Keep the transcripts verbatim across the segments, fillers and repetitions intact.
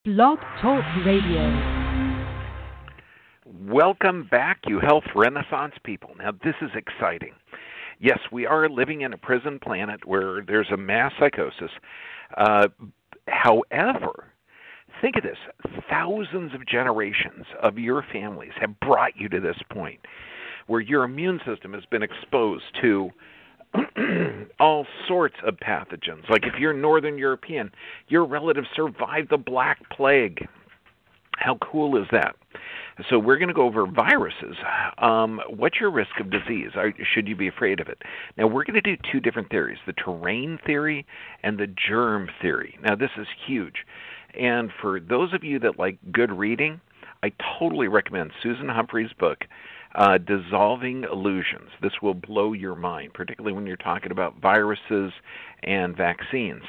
Blog Talk Radio. Welcome back, you health renaissance people. Now, this is exciting. Yes, we are living in a prison planet where there's a mass psychosis. Uh, however, think of this. Thousands of generations of your families have brought you to this point where your immune system has been exposed to all sorts of pathogens. Like if you're Northern European, your relatives survived the Black Plague. How cool is that? So we're going to go over viruses. Um, what's your risk of disease? Are, should you be afraid of it? Now, we're going to do two different theories, the terrain theory and the germ theory. Now, this is huge. And for those of you that like good reading, I totally recommend Susan Humphrey's book, uh, Dissolving Illusions. This will blow your mind, particularly when you're talking about viruses and vaccines.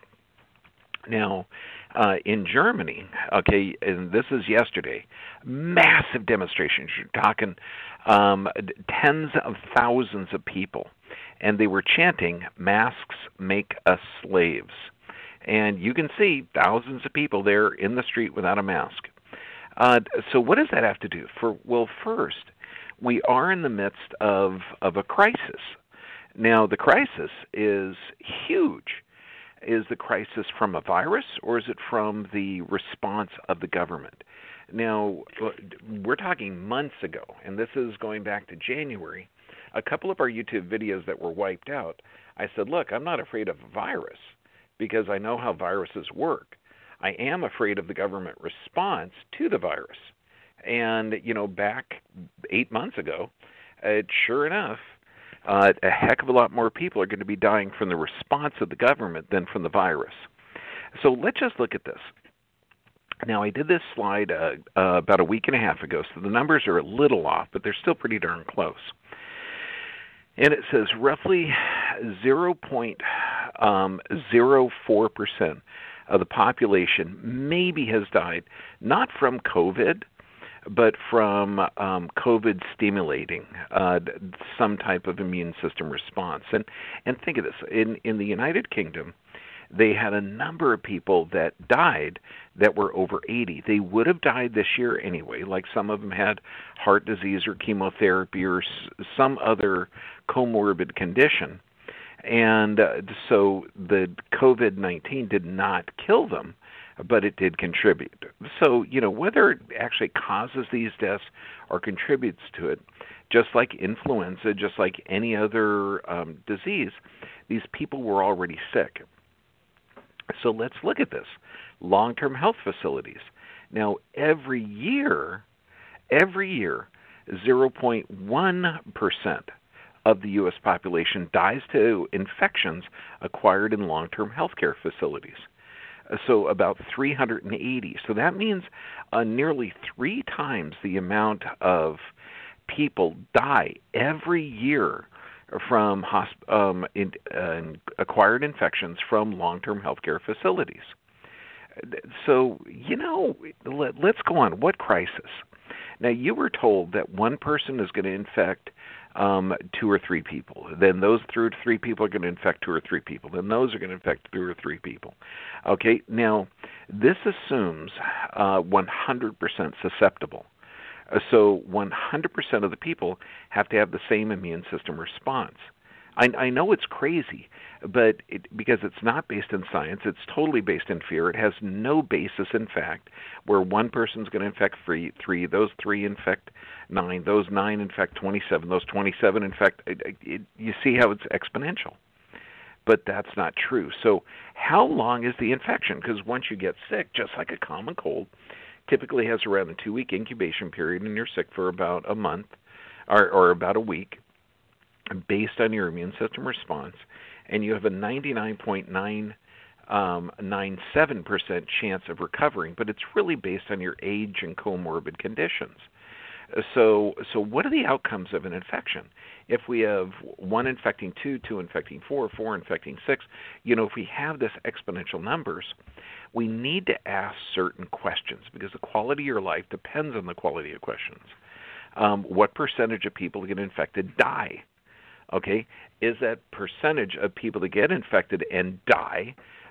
Now, uh, in Germany, okay, and this is yesterday, massive demonstrations. You're talking um, tens of thousands of people, and they were chanting, "Masks make us slaves." And you can see thousands of people there in the street without a mask. Uh, so what does that have to do? For well, first, we are in the midst of, of a crisis. Now, the crisis is huge. Is the crisis from a virus, or is it from the response of the government? Now, we're talking months ago, and this is going back to January. A couple of our YouTube videos that were wiped out, I said, look, I'm not afraid of a virus because I know how viruses work. I am afraid of the government response to the virus. And, you know, back eight months ago, uh, sure enough, Uh, a heck of a lot more people are going to be dying from the response of the government than from the virus. So let's just look at this. Now, I did this slide uh, uh, about a week and a half ago, so the numbers are a little off, but they're still pretty darn close. And it says roughly zero point zero four percent of the population maybe has died, not from COVID, but from um, COVID stimulating uh, some type of immune system response. And and think of this, in, in the United Kingdom, they had a number of people that died that were over eighty. They would have died this year anyway, like some of them had heart disease or chemotherapy or s- some other comorbid condition. And uh, so the COVID nineteen did not kill them, but it did contribute. So, you know, whether it actually causes these deaths or contributes to it, just like influenza, just like any other um, disease, these people were already sick. So let's look at this. Long-term health facilities. Now, every year, every year, zero point one percent of the U S population dies to infections acquired in long-term healthcare facilities. So about three hundred eighty. So that means uh, nearly three times the amount of people die every year from hosp- um, in, uh, acquired infections from long-term healthcare facilities. So, you know, let, let's go on. What crisis? Now, you were told that one person is going to infect um, two or three people. Then those two or three people are going to infect two or three people. Then those are going to infect two or three people. Okay, now, this assumes uh, one hundred percent susceptible. Uh, so one hundred percent of the people have to have the same immune system response. I, I know it's crazy, but it, because it's not based in science, it's totally based in fear. It has no basis in fact, where one person's going to infect three, three, those three infect nine, those nine infect twenty-seven, those twenty-seven infect. It, it, you see how it's exponential, but that's not true. So how long is the infection? Because once you get sick, just like a common cold, typically has around a two-week incubation period, and you're sick for about a month or, or about a week, based on your immune system response, and you have a ninety-nine point nine nine seven percent chance of recovering, but it's really based on your age and comorbid conditions. So, so what are the outcomes of an infection? If we have one infecting two, two infecting four, four infecting six, you know, if we have this exponential numbers, we need to ask certain questions because the quality of your life depends on the quality of questions. Um, what percentage of people who get infected die? Okay, is that percentage of people that get infected and die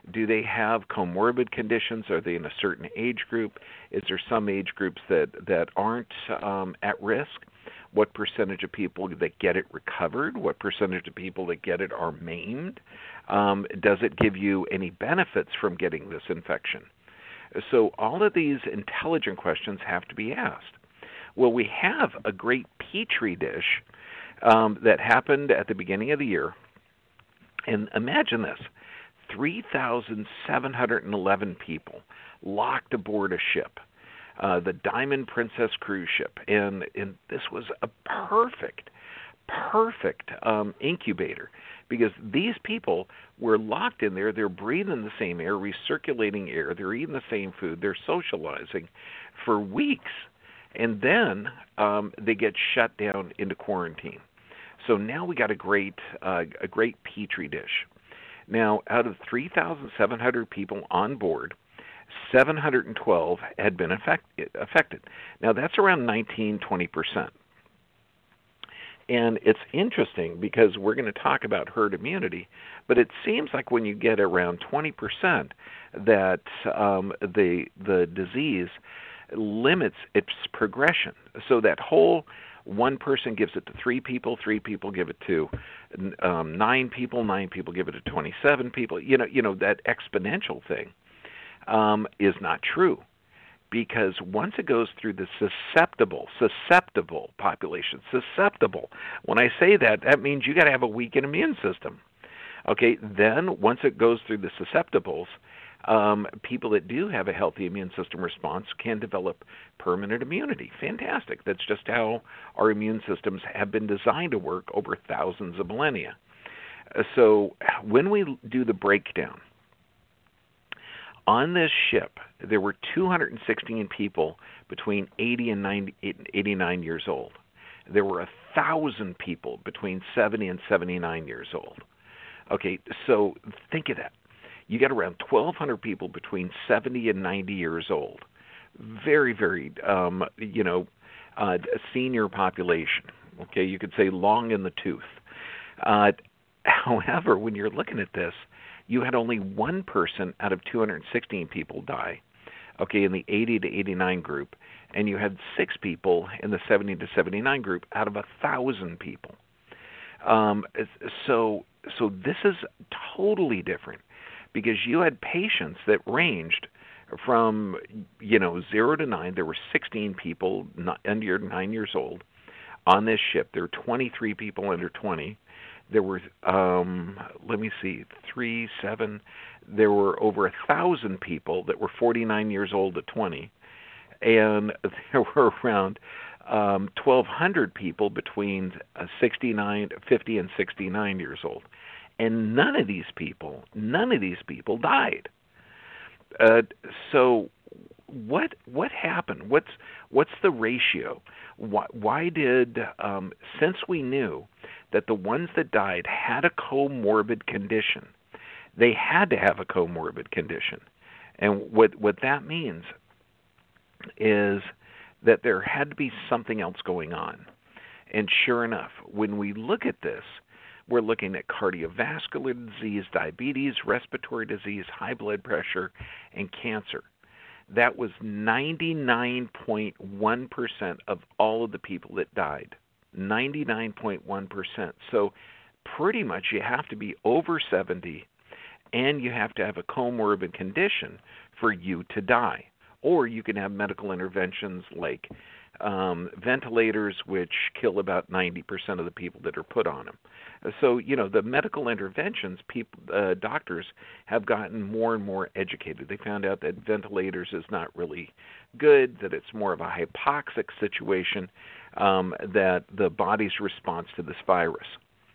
Do they have comorbid conditions? Are they in a certain age group? Is there some age groups that, that aren't um, at risk? What percentage of people that get it recovered? What percentage of people that get it are maimed? Um, does it give you any benefits from getting this infection? So all of these intelligent questions have to be asked. Well, we have a great Petri dish um, that happened at the beginning of the year. And imagine this, three thousand seven hundred eleven people locked aboard a ship, uh, the Diamond Princess cruise ship. And, and this was a perfect, perfect um, incubator, because these people were locked in there. They're breathing the same air, recirculating air. They're eating the same food. They're socializing for weeks. And then um, they get shut down into quarantine. So now we got a great, uh, a great Petri dish. Now, out of three thousand seven hundred people on board, seven hundred twelve had been affect- affected. Now, that's around nineteen, twenty percent. And it's interesting because we're going to talk about herd immunity, but it seems like when you get around twenty percent that um, the the disease limits its progression. So that whole one person gives it to three people, three people give it to um, nine people, nine people give it to twenty-seven people. You know, you know that exponential thing um, is not true, because once it goes through the susceptible, susceptible population, susceptible. When I say that, that means you got to have a weakened immune system. Okay, then once it goes through the susceptibles, Um, people that do have a healthy immune system response can develop permanent immunity. Fantastic. That's just how our immune systems have been designed to work over thousands of millennia. Uh, so when we do the breakdown, on this ship, there were two hundred sixteen people between eighty and ninety, eighty-nine years old. There were one thousand people between seventy and seventy-nine years old. Okay, so think of that. You got around twelve hundred people between seventy and ninety years old. Very, very, um, you know, uh, senior population. Okay, you could say long in the tooth. Uh, however, when you're looking at this, you had only one person out of two hundred sixteen people die, okay, in the eighty to eighty-nine group, and you had six people in the seventy to seventy-nine group out of one thousand people. Um, so, so this is totally different, because you had patients that ranged from, you know, zero to nine. There were sixteen people under nine years old on this ship. There were twenty-three people under twenty. There were, um, let me see, three, seven. There were over a thousand people that were forty-nine years old to twenty, and there were around um, twelve hundred people between uh, sixty-nine, fifty, and sixty-nine years old. And none of these people, none of these people died. Uh, so, what what happened? What's what's the ratio? Why, why did um, since we knew that the ones that died had a comorbid condition, they had to have a comorbid condition, and what what that means is that there had to be something else going on. And sure enough, when we look at this, we're looking at cardiovascular disease, diabetes, respiratory disease, high blood pressure, and cancer. That was ninety-nine point one percent of all of the people that died. ninety-nine point one percent. So pretty much you have to be over seventy, and you have to have a comorbid condition for you to die. Or you can have medical interventions like um, ventilators, which kill about ninety percent of the people that are put on them. So, you know, the medical interventions, people, uh, doctors have gotten more and more educated. They found out that ventilators is not really good, that it's more of a hypoxic situation, um, that the body's response to this virus.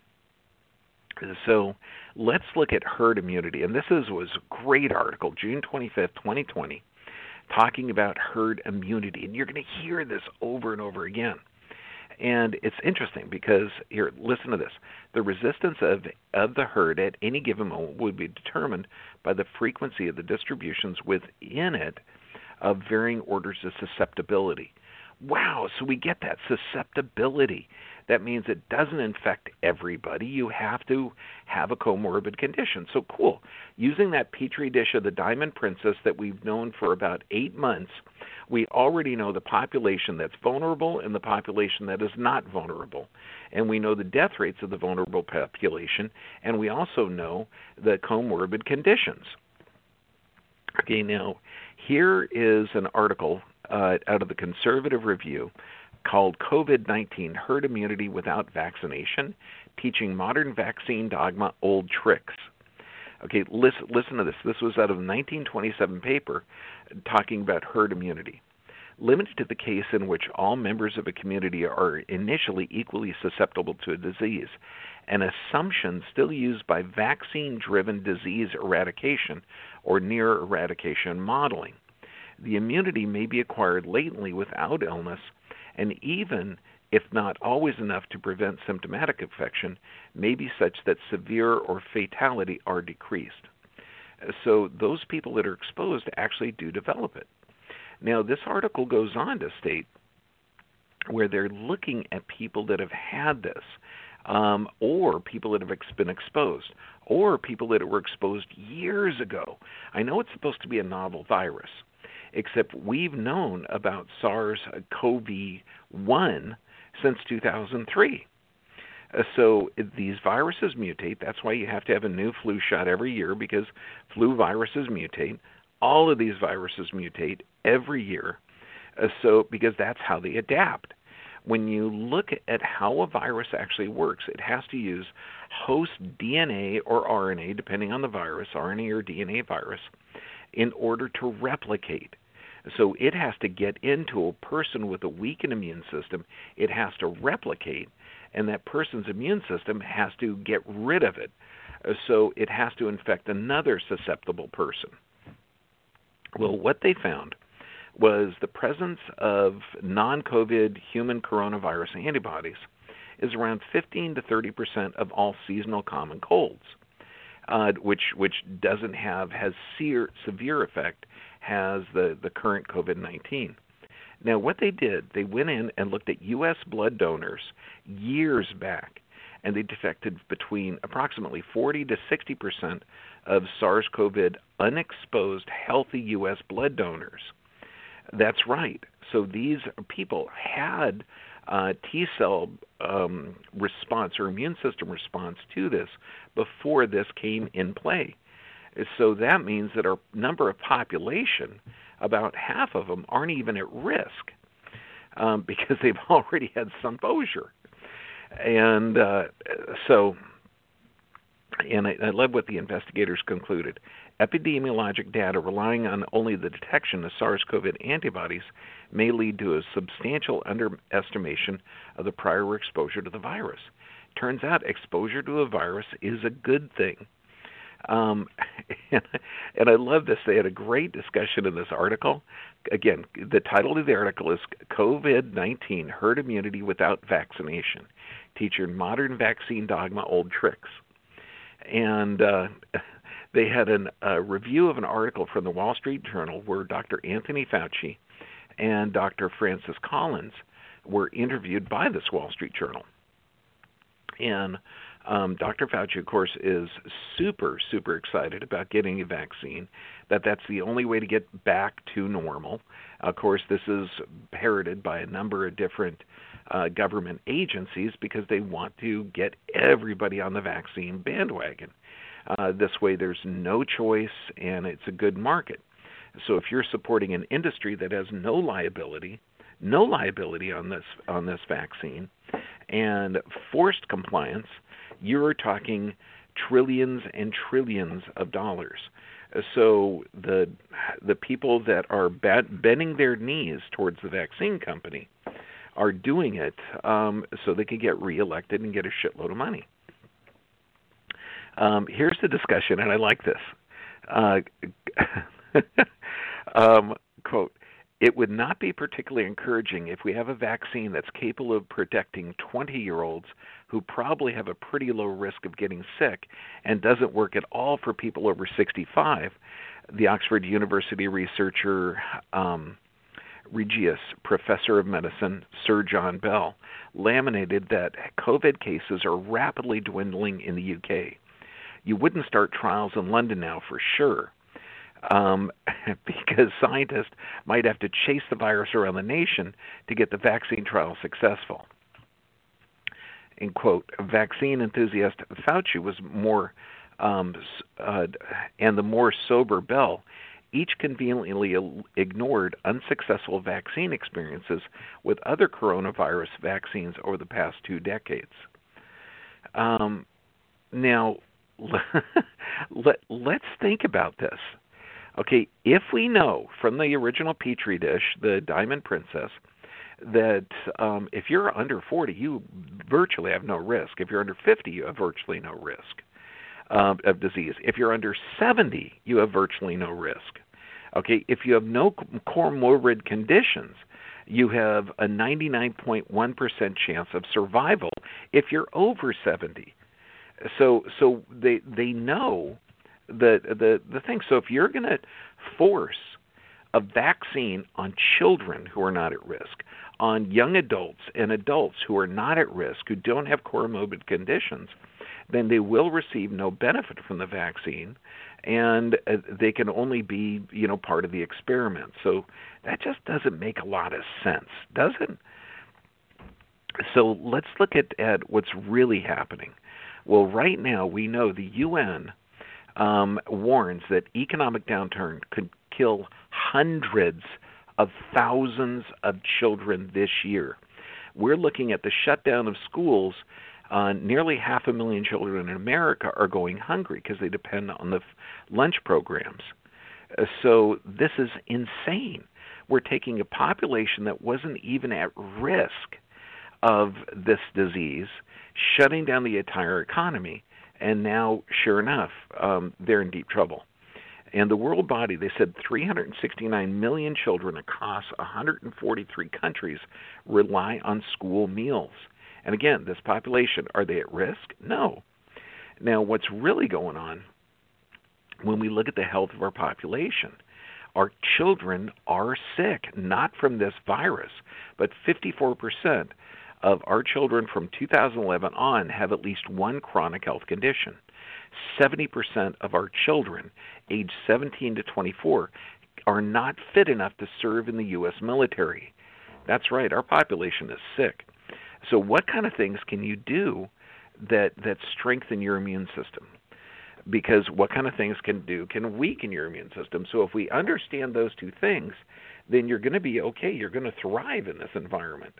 So let's look at herd immunity. And this is, was a great article, June twenty-fifth, twenty twenty, talking about herd immunity. And you're going to hear this over and over again. And it's interesting because, here, listen to this. The resistance of, of the herd at any given moment would be determined by the frequency of the distributions within it of varying orders of susceptibility. Wow, so we get that susceptibility. That means it doesn't infect everybody. You have to have a comorbid condition. So cool. Using that petri dish of the Diamond Princess that we've known for about eight months, we already know the population that's vulnerable and the population that is not vulnerable. And we know the death rates of the vulnerable population, and we also know the comorbid conditions. Okay, now here is an article uh, out of the Conservative Review called COVID nineteen Herd Immunity Without Vaccination, Teaching Modern Vaccine Dogma Old Tricks. Okay, listen, listen to this. This was out of a nineteen twenty-seven paper talking about herd immunity. Limited to the case in which all members of a community are initially equally susceptible to a disease, an assumption still used by vaccine-driven disease eradication or near eradication modeling. The immunity may be acquired latently without illness, and even if not always enough to prevent symptomatic infection, may be such that severe or fatality are decreased. So those people that are exposed actually do develop it. Now, this article goes on to state where they're looking at people that have had this, um, or people that have ex- been exposed, or people that were exposed years ago. I know it's supposed to be a novel virus, except we've known about SARS-C o V one since two thousand three. Uh, so these viruses mutate. That's why you have to have a new flu shot every year, because flu viruses mutate. All of these viruses mutate every year, uh, so because that's how they adapt. When you look at how a virus actually works, it has to use host D N A or R N A, depending on the virus, R N A or D N A virus, in order to replicate. So it has to get into a person with a weakened immune system. It has to replicate, and that person's immune system has to get rid of it. So it has to infect another susceptible person. Well, what they found was the presence of non-COVID human coronavirus antibodies is around fifteen to thirty percent of all seasonal common colds, uh, which which doesn't have has severe severe effect has the, the current COVID nineteen. Now, what they did, they went in and looked at U S blood donors years back, and they detected between approximately forty to sixty percent of SARS-C o V unexposed healthy U S blood donors. That's right. So these people had uh, T-cell um, response or immune system response to this before this came in play. So that means that our number of population, about half of them, aren't even at risk um, because they've already had some exposure. And uh, so, and I, I love what the investigators concluded. Epidemiologic data relying on only the detection of SARS-C o V antibodies may lead to a substantial underestimation of the prior exposure to the virus. Turns out exposure to a virus is a good thing. Um, and, and I love this. They had a great discussion in this article. Again, the title of the article is COVID nineteen Herd Immunity Without Vaccination, Teaching Modern Vaccine Dogma Old Tricks. And uh, they had an, a review of an article from the Wall Street Journal where Doctor Anthony Fauci and Doctor Francis Collins were interviewed by this Wall Street Journal. And Um, Doctor Fauci, of course, is super, super excited about getting a vaccine, that that's the only way to get back to normal. Of course, this is parroted by a number of different uh, government agencies because they want to get everybody on the vaccine bandwagon. Uh, this way there's no choice and it's a good market. So if you're supporting an industry that has no liability, no liability on this on this vaccine, and forced compliance, you're talking trillions and trillions of dollars. So the the people that are bending their knees towards the vaccine company are doing it um, so they can get reelected and get a shitload of money. Um, here's the discussion, and I like this. Uh, um, quote, "It would not be particularly encouraging if we have a vaccine that's capable of protecting twenty-year-olds who probably have a pretty low risk of getting sick and doesn't work at all for people over sixty-five, the Oxford University researcher um, Regius professor of medicine, Sir John Bell, laminated that COVID cases are rapidly dwindling in the U K. You wouldn't start trials in London now for sure, um, because scientists might have to chase the virus around the nation to get the vaccine trial successful. In quote, vaccine enthusiast Fauci was more, um, uh, and the more sober Bell, each conveniently ignored unsuccessful vaccine experiences with other coronavirus vaccines over the past two decades. Um, now, let, let's think about this. Okay, if we know from the original Petri dish, the Diamond Princess, that um, if you're under forty, you virtually have no risk. If you're under fifty, you have virtually no risk uh, of disease. If you're under seventy, you have virtually no risk. Okay, if you have no comorbid conditions, you have a ninety-nine point one percent chance of survival if you're over seventy. So, so they they know the the the thing. So if you're going to force a vaccine on children who are not at risk, on young adults and adults who are not at risk, who don't have comorbid conditions, then they will receive no benefit from the vaccine, and uh, they can only be, you know, part of the experiment. So that just doesn't make a lot of sense, does it? So let's look at, at what's really happening. Well, right now we know the U N um, warns that economic downturn could kill hundreds of thousands of children this year. We're looking at the shutdown of schools. Uh, nearly half a million children in America are going hungry because they depend on the f- lunch programs. Uh, so this is insane. We're taking a population that wasn't even at risk of this disease, shutting down the entire economy, and now, sure enough, um, they're in deep trouble. And the world body, they said three hundred sixty-nine million children across one hundred forty-three countries rely on school meals. And again, this population, are they at risk? No. Now, what's really going on when we look at the health of our population, our children are sick, not from this virus, but fifty-four percent of our children from two thousand eleven on have at least one chronic health condition. seventy percent of our children aged seventeen to twenty-four are not fit enough to serve in the U S military. That's right, our population is sick. So what kind of things can you do that, that strengthen your immune system? Because what kind of things can do can weaken your immune system. So if we understand those two things, then you're going to be okay. You're going to thrive in this environment.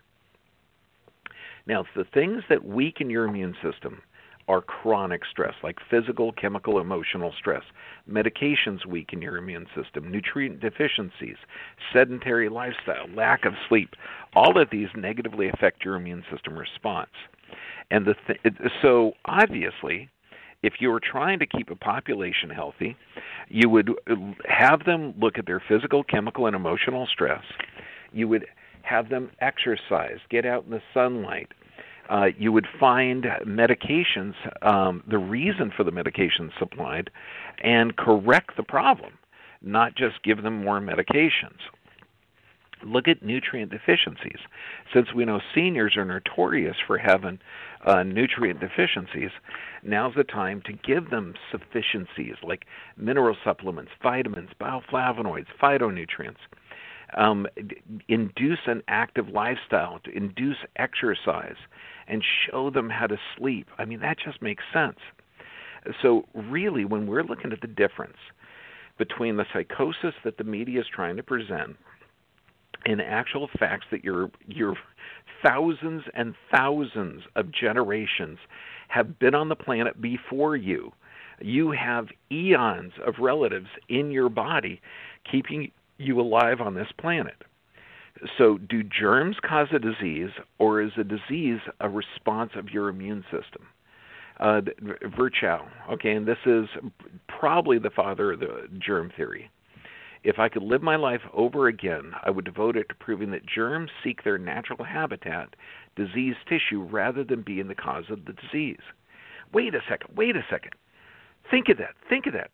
Now, the things that weaken your immune system are chronic stress, like physical, chemical, emotional stress. Medications weaken your immune system, nutrient deficiencies, sedentary lifestyle, lack of sleep. All of these negatively affect your immune system response. And the th- so obviously, if you were trying to keep a population healthy, you would have them look at their physical, chemical, and emotional stress. You would have them exercise, get out in the sunlight. Uh, you would find medications, um, the reason for the medications supplied, and correct the problem, not just give them more medications. Look at nutrient deficiencies. Since we know seniors are notorious for having uh, nutrient deficiencies, now's the time to give them sufficiencies like mineral supplements, vitamins, bioflavonoids, phytonutrients. Um, induce an active lifestyle, to induce exercise, and show them how to sleep. I mean, that just makes sense. So really, when we're looking at the difference between the psychosis that the media is trying to present and actual facts that your your thousands and thousands of generations have been on the planet before you, you have eons of relatives in your body keeping you alive on this planet. So do germs cause a disease, or is a disease a response of your immune system? Uh, Virchow, okay, and this is probably the father of the germ theory. If I could live my life over again, I would devote it to proving that germs seek their natural habitat, diseased tissue, rather than being the cause of the disease. Wait a second, wait a second. Think of that, think of that.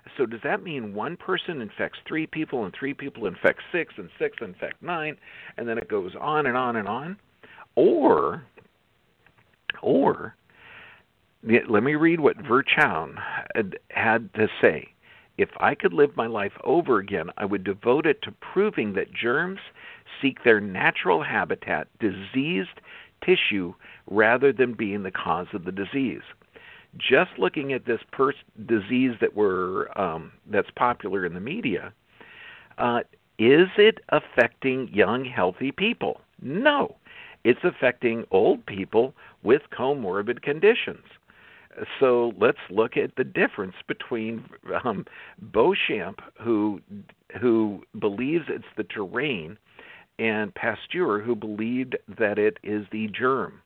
So does that mean one person infects three people and three people infect six and six infect nine, and then it goes on and on and on? Or, or, let me read what Virchow had, had to say. If I could live my life over again, I would devote it to proving that germs seek their natural habitat, diseased tissue, rather than being the cause of the disease. Just looking at this pers- disease that we're um, that's popular in the media, uh, is it affecting young, healthy people? No, it's affecting old people with comorbid conditions. So let's look at the difference between um, Beauchamp, who who believes it's the terrain, and Pasteur, who believed that it is the germ.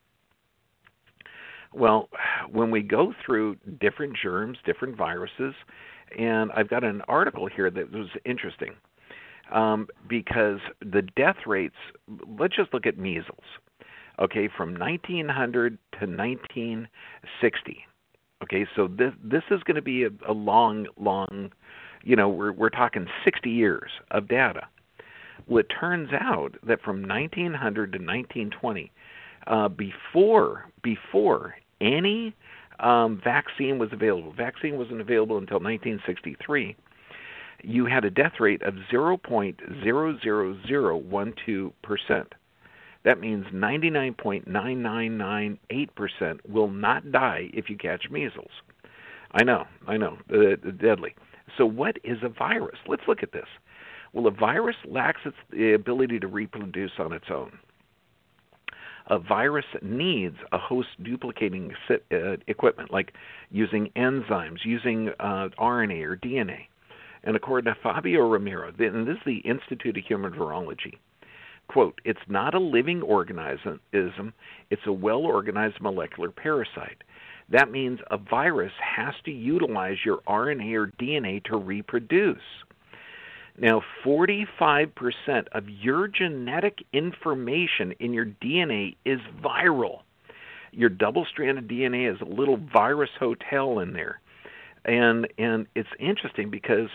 Well, when we go through different germs, different viruses, and I've got an article here that was interesting um, because the death rates, let's just look at measles, okay, from nineteen hundred to nineteen sixty. Okay, so this this is going to be a, a long, long, you know, we're we're talking sixty years of data. Well, it turns out that from nineteen hundred to nineteen twenty, uh, before before any um, vaccine was available, vaccine wasn't available until nineteen sixty-three. You had a death rate of zero point zero zero zero one two percent. That means ninety-nine point nine nine nine eight percent will not die if you catch measles. I know, I know, uh, deadly. So what is a virus? Let's look at this. Well, a virus lacks its the ability to reproduce on its own. A virus needs a host duplicating uh, equipment, like using enzymes, using uh, R N A or D N A. And according to Fabio Romero, and this is the Institute of Human Virology, quote, it's not a living organism, it's a well-organized molecular parasite. That means a virus has to utilize your R N A or D N A to reproduce. Now, forty-five percent of your genetic information in your D N A is viral. Your double-stranded D N A is a little virus hotel in there. And and it's interesting because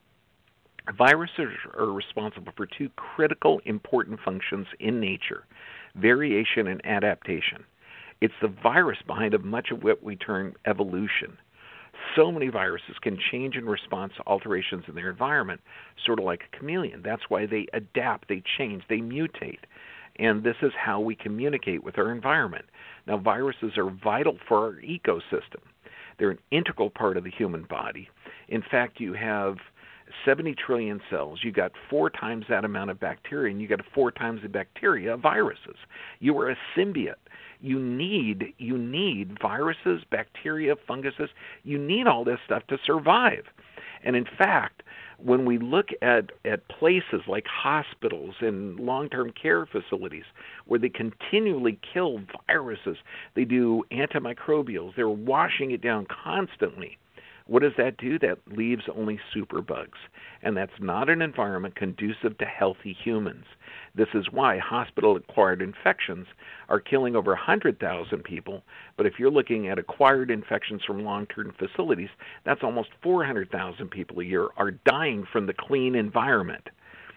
viruses are responsible for two critical, important functions in nature, variation and adaptation. It's the virus behind much of what we term evolution. So many viruses can change in response to alterations in their environment, sort of like a chameleon. That's why they adapt, they change, they mutate. And this is how we communicate with our environment. Now, viruses are vital for our ecosystem. They're an integral part of the human body. In fact, you have seventy trillion cells. You got four times that amount of bacteria, and you got four times the bacteria of viruses. You are a symbiote. You need you need viruses, bacteria, funguses. You need all this stuff to survive. And in fact, when we look at, at places like hospitals and long-term care facilities where they continually kill viruses, they do antimicrobials, they're washing it down constantly. What does that do? That leaves only superbugs. And that's not an environment conducive to healthy humans. This is why hospital-acquired infections are killing over one hundred thousand people. But if you're looking at acquired infections from long-term facilities, that's almost four hundred thousand people a year are dying from the clean environment.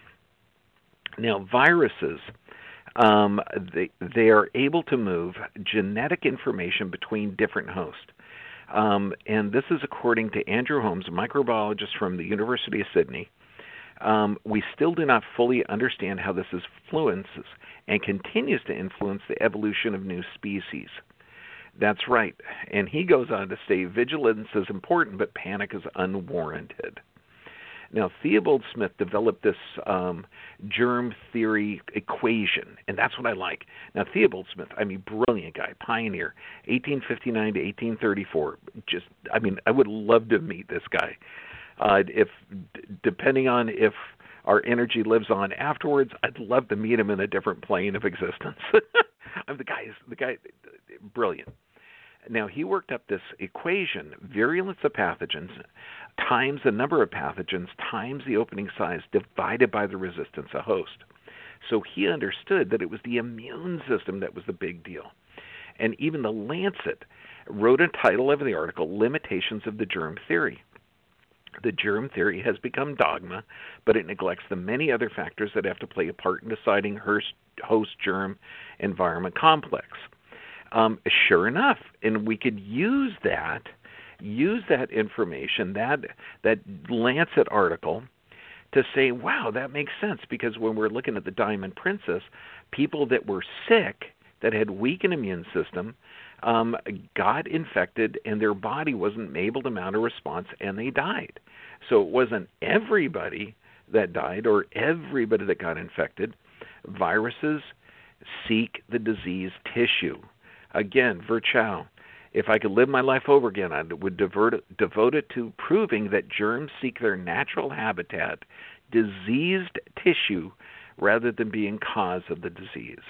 Now, viruses, um, they, they are able to move genetic information between different hosts. Um, and this is according to Andrew Holmes, a microbiologist from the University of Sydney. Um, we still do not fully understand how this influences and continues to influence the evolution of new species. That's right. And he goes on to say vigilance is important, but panic is unwarranted. Now, Theobald Smith developed this um, germ theory equation, and that's what I like. Now, Theobald Smith, I mean, brilliant guy, pioneer, eighteen fifty-nine to eighteen thirty-four. Just, I mean, I would love to meet this guy. Uh, if, d- depending on if our energy lives on afterwards, I'd love to meet him in a different plane of existence. I'm the guy, the guy, brilliant. Now, he worked up this equation, virulence of pathogens times the number of pathogens times the opening size divided by the resistance of host. So he understood that it was the immune system that was the big deal. And even the Lancet wrote a title of the article, Limitations of the Germ Theory. The germ theory has become dogma, but it neglects the many other factors that have to play a part in deciding host germ environment complex. Um, sure enough, and we could use that, use that information, that that Lancet article, to say, wow, that makes sense, because when we're looking at the Diamond Princess, people that were sick, that had weakened immune system, um, got infected, and their body wasn't able to mount a response, and they died. So it wasn't everybody that died or everybody that got infected. Viruses seek the disease tissue. Again, Virchow, if I could live my life over again, I would divert, devote it to proving that germs seek their natural habitat, diseased tissue, rather than being cause of the disease.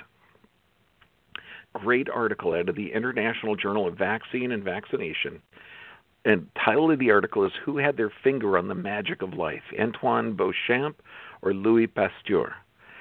Great article out of the International Journal of Vaccine and Vaccination. And title of the article is Who Had Their Finger on the Magic of Life, Antoine Béchamp or Louis Pasteur?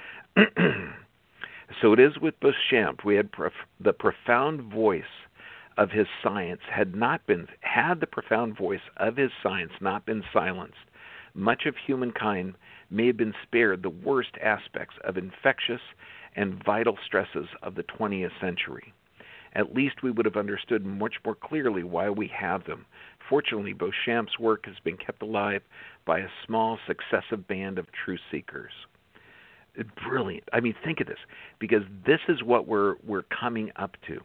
So it is with Béchamp. We had prof- the profound voice of his science had not been, had the profound voice of his science not been silenced, much of humankind may have been spared the worst aspects of infectious and vital stresses of the twentieth century. At least we would have understood much more clearly why we have them. Fortunately, Beauchamp's work has been kept alive by a small, successive band of truth seekers. Brilliant. I mean, think of this, because this is what we're we're coming up to.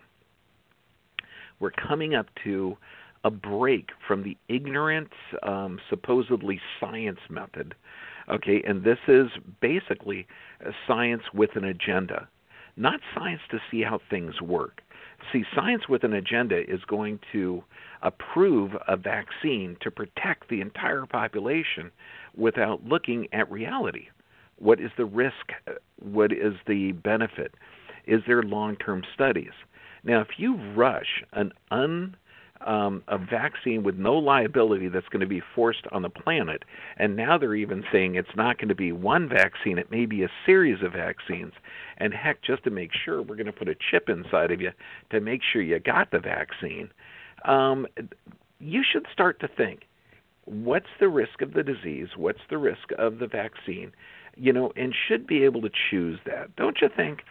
We're coming up to a break from the ignorant, um, supposedly science method. Okay, and this is basically a science with an agenda, not science to see how things work. See, science with an agenda is going to approve a vaccine to protect the entire population without looking at reality. What is the risk? What is the benefit? Is there long-term studies? Now, if you rush an un Um, a vaccine with no liability that's going to be forced on the planet, and now they're even saying it's not going to be one vaccine, it may be a series of vaccines, and heck, just to make sure, we're going to put a chip inside of you to make sure you got the vaccine. Um, you should start to think, what's the risk of the disease, what's the risk of the vaccine, you know, and should be able to choose that, don't you think?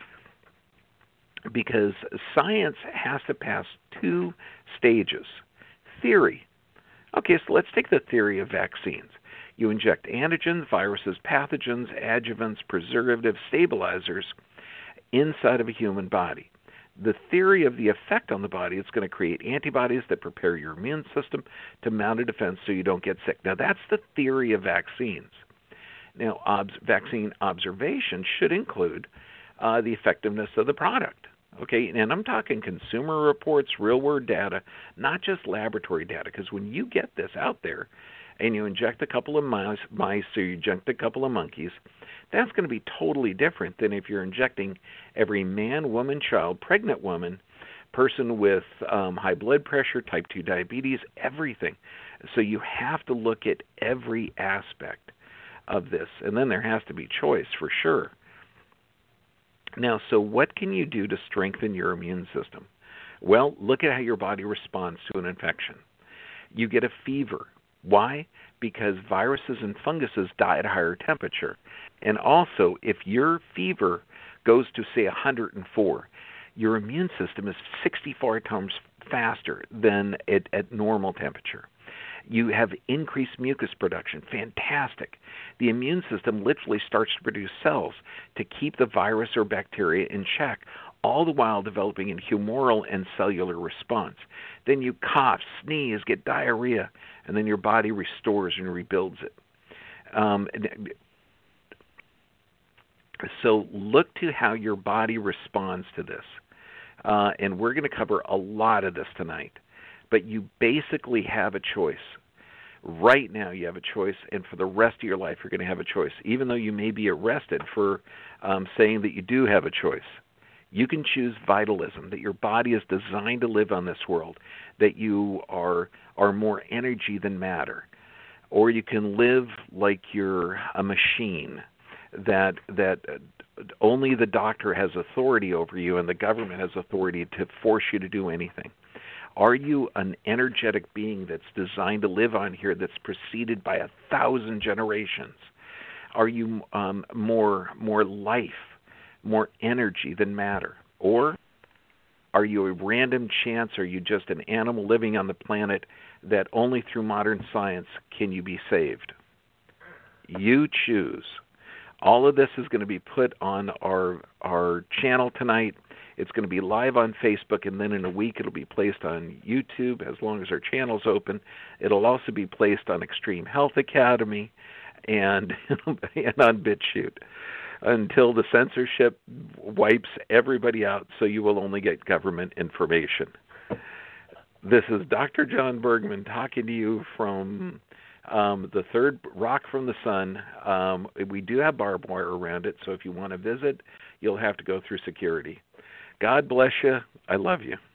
Because science has to pass two stages. Theory. Okay, so let's take the theory of vaccines. You inject antigens, viruses, pathogens, adjuvants, preservatives, stabilizers inside of a human body. The theory of the effect on the body is going to create antibodies that prepare your immune system to mount a defense so you don't get sick. Now, that's the theory of vaccines. Now, obs- vaccine observation should include uh, the effectiveness of the product. Okay, and I'm talking consumer reports, real-world data, not just laboratory data, because when you get this out there and you inject a couple of mice, mice or you inject a couple of monkeys, that's going to be totally different than if you're injecting every man, woman, child, pregnant woman, person with um, high blood pressure, type two diabetes, everything. So you have to look at every aspect of this, and then there has to be choice for sure. Now, so what can you do to strengthen your immune system? Well, look at how your body responds to an infection. You get a fever. Why? Because viruses and funguses die at a higher temperature. And also, if your fever goes to, say, one hundred four, your immune system is sixty-four times faster than at, at normal temperature. You have increased mucus production. Fantastic. The immune system literally starts to produce cells to keep the virus or bacteria in check, all the while developing a humoral and cellular response. Then you cough, sneeze, get diarrhea, and then your body restores and rebuilds it. Um, so look to how your body responds to this. Uh, and we're going to cover a lot of this tonight. But you basically have a choice. Right now you have a choice, and for the rest of your life you're going to have a choice, even though you may be arrested for um, saying that you do have a choice. You can choose vitalism, that your body is designed to live on this world, that you are are more energy than matter. Or you can live like you're a machine, that that only the doctor has authority over you and the government has authority to force you to do anything. Are you an energetic being that's designed to live on here that's preceded by a thousand generations? Are you um, more more life, more energy than matter? Or are you a random chance? Are you just an animal living on the planet that only through modern science can you be saved? You choose. All of this is going to be put on our our channel tonight. It's going to be live on Facebook, and then in a week it'll be placed on YouTube as long as our channel's open. It'll also be placed on Extreme Health Academy and, and on BitChute until the censorship wipes everybody out, so you will only get government information. This is Doctor John Bergman talking to you from um, the third rock from the sun. Um, we do have barbed wire around it, so if you want to visit, you'll have to go through security. God bless you. I love you.